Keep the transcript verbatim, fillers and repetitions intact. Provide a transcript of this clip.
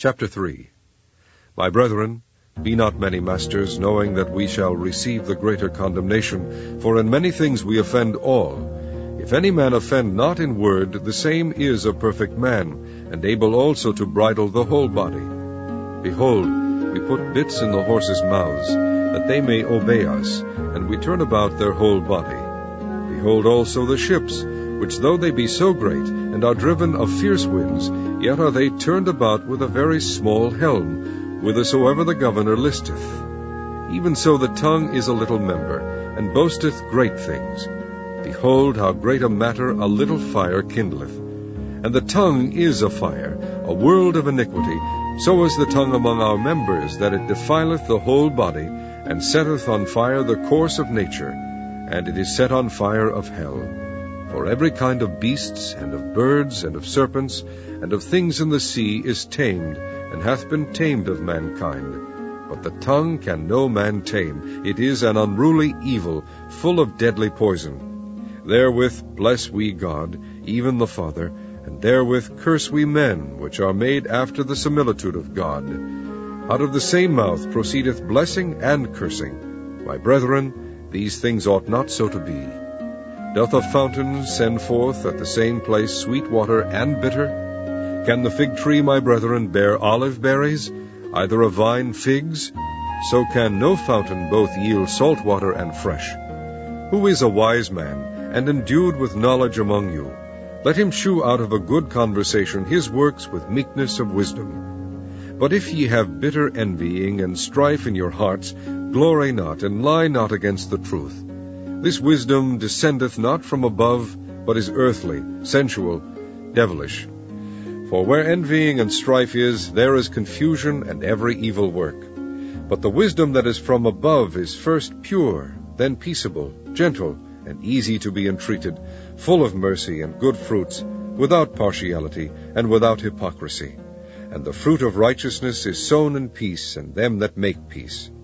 Chapter three. My brethren, be not many masters, knowing that we shall receive the greater condemnation. For in many things we offend all. If any man offend not in word, the same is a perfect man, and able also to bridle the whole body. Behold, we put bits in the horses' mouths, that they may obey us, and we turn about their whole body. Behold also the ships, which though they be so great, and are driven of fierce winds, yet are they turned about with a very small helm, whithersoever the governor listeth. Even so the tongue is a little member, and boasteth great things. Behold, how great a matter a little fire kindleth. And the tongue is a fire, a world of iniquity. So is the tongue among our members, that it defileth the whole body, and setteth on fire the course of nature, and it is set on fire of hell. For every kind of beasts, and of birds, and of serpents, and of things in the sea is tamed, and hath been tamed of mankind. But the tongue can no man tame. It is an unruly evil, full of deadly poison. Therewith bless we God, even the Father, and therewith curse we men, which are made after the similitude of God. Out of the same mouth proceedeth blessing and cursing. My brethren, these things ought not so to be. Doth a fountain send forth at the same place sweet water and bitter? Can the fig tree, my brethren, bear olive berries, either a vine figs? So can no fountain both yield salt water and fresh. Who is a wise man, and endued with knowledge among you? Let him shew out of a good conversation his works with meekness of wisdom. But if ye have bitter envying and strife in your hearts, glory not, and lie not against the truth. This wisdom descendeth not from above, but is earthly, sensual, devilish. For where envying and strife is, there is confusion and every evil work. But the wisdom that is from above is first pure, then peaceable, gentle, and easy to be entreated, full of mercy and good fruits, without partiality and without hypocrisy. And the fruit of righteousness is sown in peace, and them that make peace.